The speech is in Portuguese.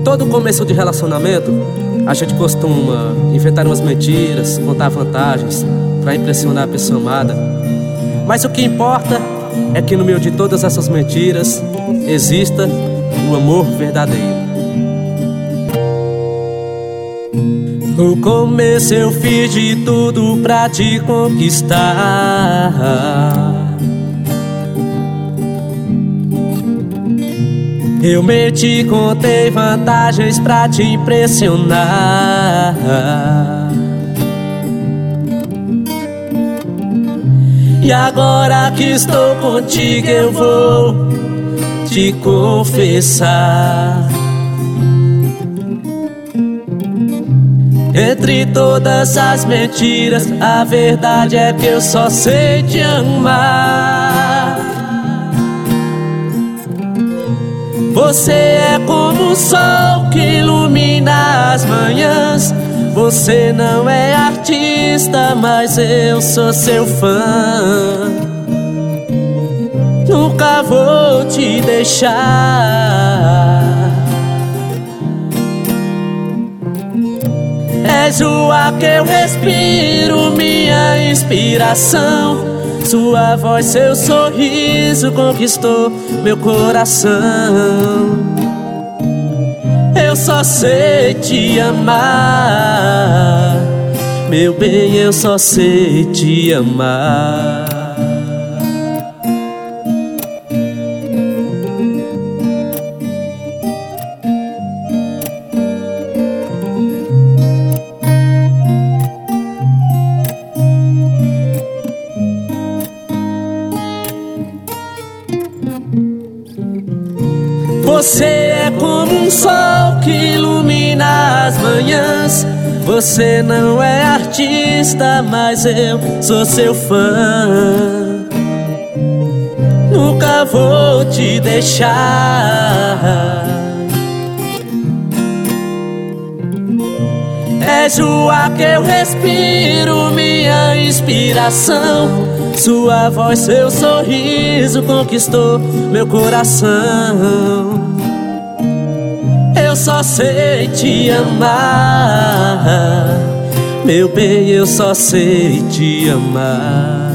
Todo começo de relacionamento, a gente costuma inventar umas mentiras, contar vantagens pra impressionar a pessoa amada. Mas o que importa é que no meio de todas essas mentiras exista o amor verdadeiro. No começo eu fiz de tudo pra te conquistar. Eu menti, contei vantagens pra te impressionar. E agora que estou contigo eu vou te confessar. Entre todas as mentiras, a verdade é que eu só sei te amar. Você é como o sol que ilumina as manhãs. Você não é artista, mas eu sou seu fã. Nunca vou te deixar. És o ar que eu respiro, minha inspiração. Sua voz, seu sorriso conquistou meu coração. Eu só sei te amar, meu bem, eu só sei te amar. Você é como um sol que ilumina as manhãs. Você não é artista, mas eu sou seu fã. Nunca vou te deixar. És o ar que eu respiro, minha inspiração. Sua voz, seu sorriso conquistou meu coração. Eu só sei te amar, meu bem, eu só sei te amar.